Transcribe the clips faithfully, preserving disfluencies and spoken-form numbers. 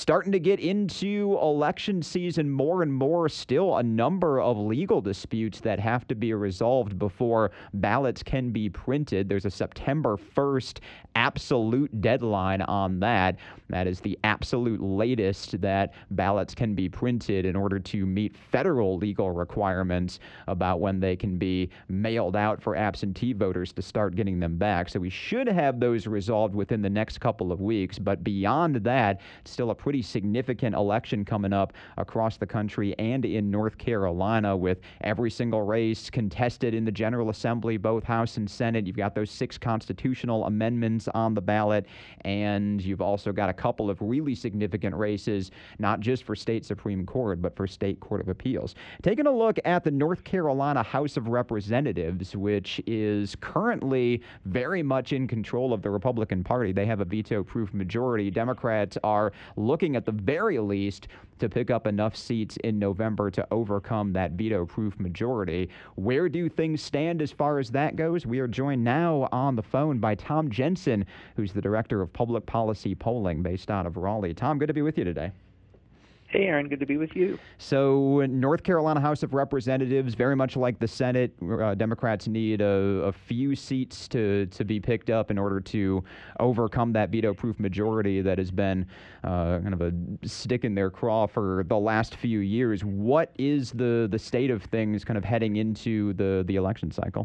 starting to get into election season more and more, still a number of legal disputes that have to be resolved before ballots can be printed. There's a September first absolute deadline on that. That is the absolute latest that ballots can be printed in order to meet federal legal requirements about when they can be mailed out for absentee voters to start getting them back. So we should have those resolved within the next couple of weeks. But beyond that, still a pretty significant election coming up across the country and in North Carolina, with every single race contested in the General Assembly, both House and Senate. You've got those six constitutional amendments on the ballot, and you've also got a couple of really significant races, not just for state Supreme Court, but for state Court of Appeals. Taking a look at the North Carolina House of Representatives, which is currently very much in control of the Republican Party. They have a veto-proof majority. Democrats are looking at the very least to pick up enough seats in November to overcome that veto-proof majority. Where do things stand as far as that goes? We are joined now on the phone by Tom Jensen, who's the Director of Public Policy Polling based out of Raleigh. Tom, good to be with you today. Hey, Aaron, good to be with you. So North Carolina House of Representatives, very much like the Senate, uh, Democrats need a, a few seats to, to be picked up in order to overcome that veto-proof majority that has been uh, kind of a stick in their craw for the last few years. What is the, the state of things kind of heading into the, the election cycle?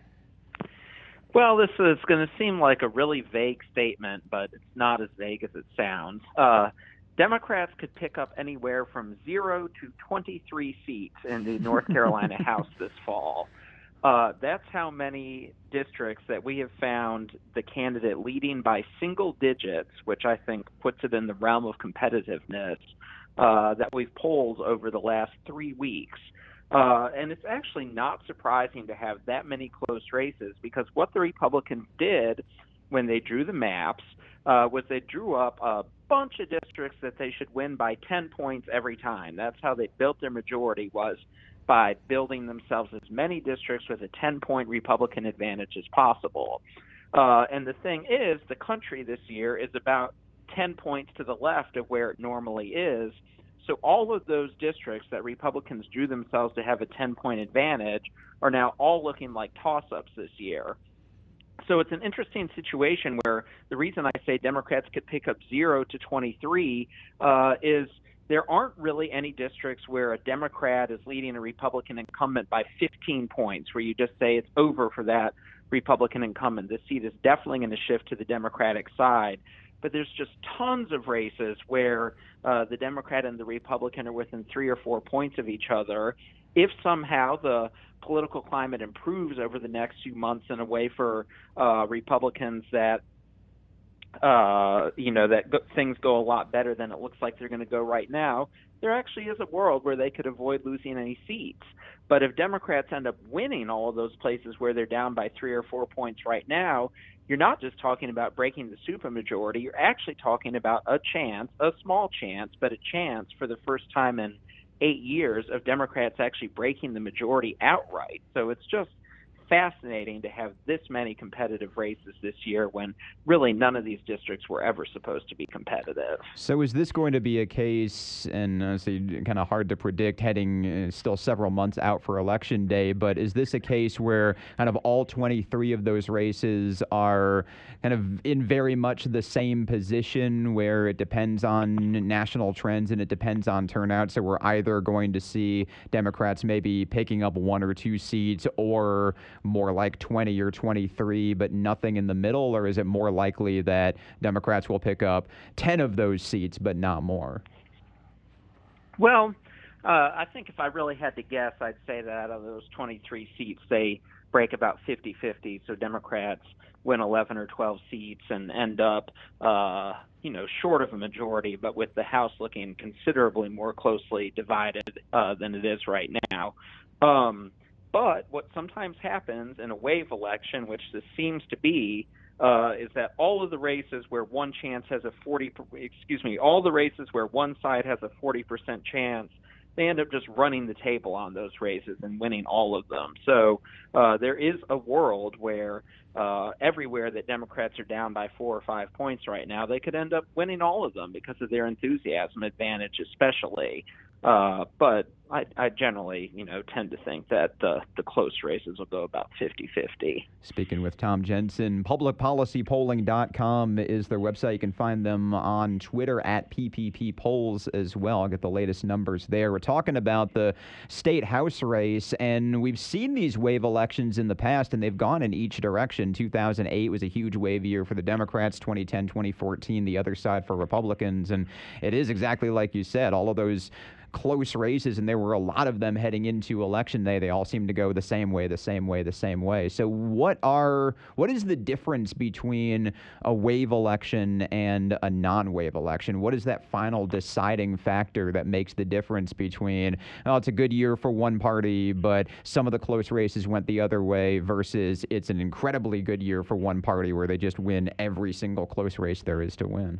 Well, this is going to seem like a really vague statement, but it's not as vague as it sounds. Uh, Democrats could pick up anywhere from zero to twenty-three seats in the North Carolina House this fall. Uh, that's how many districts that we have found the candidate leading by single digits, which I think puts it in the realm of competitiveness, uh, that we've polled over the last three weeks. Uh, and it's actually not surprising to have that many close races, because what the Republicans did when they drew the maps uh, was they drew up a bunch of districts that they should win by ten points every time. That's how they built their majority, was by building themselves as many districts with a ten-point Republican advantage as possible. Uh, and the thing is, the country this year is about ten points to the left of where it normally is. So all of those districts that Republicans drew themselves to have a ten-point advantage are now all looking like toss-ups this year. So it's an interesting situation where the reason I say Democrats could pick up zero to twenty-three uh, is there aren't really any districts where a Democrat is leading a Republican incumbent by fifteen points, where you just say it's over for that Republican incumbent. This seat is definitely going to shift to the Democratic side. But there's just tons of races where uh, the Democrat and the Republican are within three or four points of each other. If somehow the political climate improves over the next few months in a way for uh, Republicans that, uh, you know, that go- things go a lot better than it looks like they're going to go right now, there actually is a world where they could avoid losing any seats. But if Democrats end up winning all of those places where they're down by three or four points right now, you're not just talking about breaking the supermajority. You're actually talking about a chance, a small chance, but a chance for the first time in eight years of Democrats actually breaking the majority outright. So it's just fascinating to have this many competitive races this year when really none of these districts were ever supposed to be competitive. So is this going to be a case, and honestly kind of hard to predict heading uh, still several months out for Election Day, but is this a case where kind of all twenty-three of those races are kind of in very much the same position, where it depends on national trends and it depends on turnout? So we're either going to see Democrats maybe picking up one or two seats, or more like twenty or twenty-three, but nothing in the middle? Or is it more likely that Democrats will pick up ten of those seats, but not more? Well, uh, I think if I really had to guess, I'd say that out of those twenty-three seats, they break about fifty-fifty. So Democrats win eleven or twelve seats and end up, uh, you know, short of a majority, but with the House looking considerably more closely divided uh, than it is right now. Um, But what sometimes happens in a wave election, which this seems to be, uh, is that all of the races where one chance has a forty, excuse me, all the races where one side has a forty percent chance, they end up just running the table on those races and winning all of them. So uh, there is a world where uh, everywhere that Democrats are down by four or five points right now, they could end up winning all of them because of their enthusiasm advantage, especially. Uh, but I, I generally, you know, tend to think that the, the close races will go about fifty-fifty. Speaking with Tom Jensen, public policy polling dot com is their website. You can find them on Twitter at P P P Polls as well. I'll get the latest numbers there. We're talking about the state house race, and we've seen these wave elections in the past, and they've gone in each direction. two thousand eight was a huge wave year for the Democrats, twenty ten, twenty fourteen, the other side for Republicans, and it is exactly like you said, all of those close races, and there were a lot of them heading into election day. They all seem to go the same way, the same way, the same way. So what are what is the difference between a wave election and a non-wave election? What is that final deciding factor that makes the difference between, oh, it's a good year for one party, but some of the close races went the other way, versus it's an incredibly good year for one party where they just win every single close race there is to win?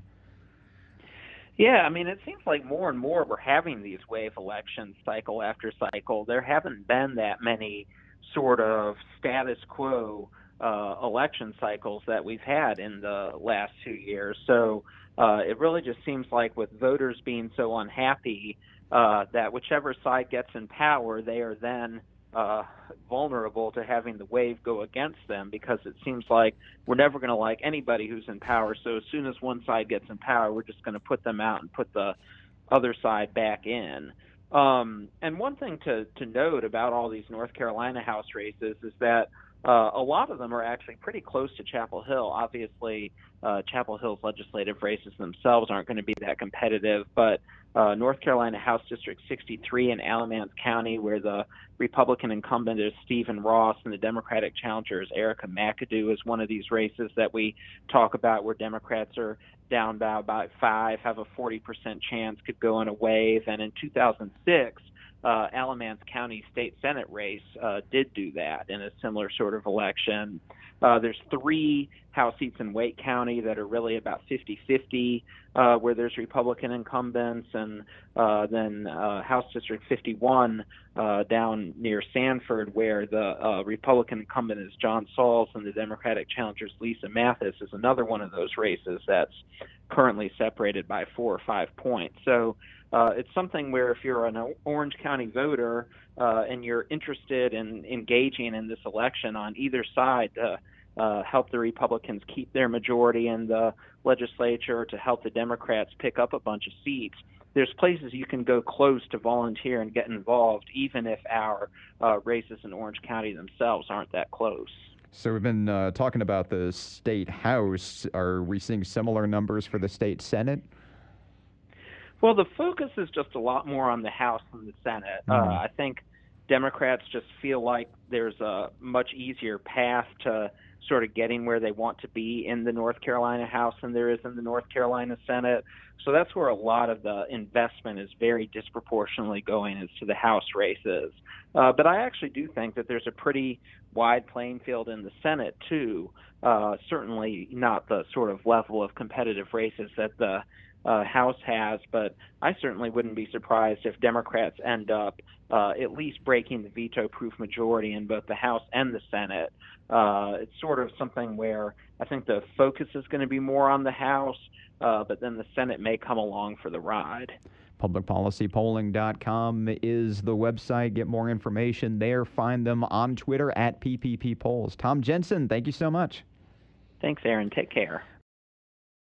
Yeah, I mean, it seems like more and more we're having these wave elections cycle after cycle. There haven't been that many sort of status quo uh, election cycles that we've had in the last two years. So uh, it really just seems like, with voters being so unhappy, uh, that whichever side gets in power, they are then Uh, vulnerable to having the wave go against them, because it seems like we're never going to like anybody who's in power. So as soon as one side gets in power, we're just going to put them out and put the other side back in. Um, and one thing to, to note about all these North Carolina House races is that uh, a lot of them are actually pretty close to Chapel Hill. Obviously, uh, Chapel Hill's legislative races themselves aren't going to be that competitive, but uh, North Carolina House District sixty-three in Alamance County, where the Republican incumbent is Stephen Ross and the Democratic challenger is Erica McAdoo, is one of these races that we talk about where Democrats are down by about five, have a forty percent chance, could go in a wave. And in two thousand six, uh, Alamance County State Senate race uh, did do that in a similar sort of election. Uh, there's three House seats in Wake County that are really about fifty-fifty, uh, where there's Republican incumbents, and uh, then uh, House District fifty-one uh, down near Sanford, where the uh, Republican incumbent is John Sauls and the Democratic challenger is Lisa Mathis, is another one of those races that's currently separated by four or five points. So uh, it's something where, if you're an Orange County voter uh, and you're interested in engaging in this election on either side, uh, Uh, help the Republicans keep their majority in the legislature, to help the Democrats pick up a bunch of seats, there's places you can go close to volunteer and get involved, even if our uh, races in Orange County themselves aren't that close. So we've been uh, talking about the state house. Are we seeing similar numbers for the state Senate? Well, the focus is just a lot more on the House than the Senate. Mm-hmm. Uh, I think Democrats just feel like there's a much easier path to sort of getting where they want to be in the North Carolina House than there is in the North Carolina Senate. So that's where a lot of the investment is very disproportionately going, is to the House races. Uh, but I actually do think that there's a pretty wide playing field in the Senate, too. Uh, certainly not the sort of level of competitive races that the Uh, House has, but I certainly wouldn't be surprised if Democrats end up uh, at least breaking the veto-proof majority in both the House and the Senate. Uh, it's sort of something where I think the focus is going to be more on the House, uh, but then the Senate may come along for the ride. public policy polling dot com is the website. Get more information there. Find them on Twitter at P P P Polls. Tom Jensen, thank you so much. Thanks, Aaron. Take care.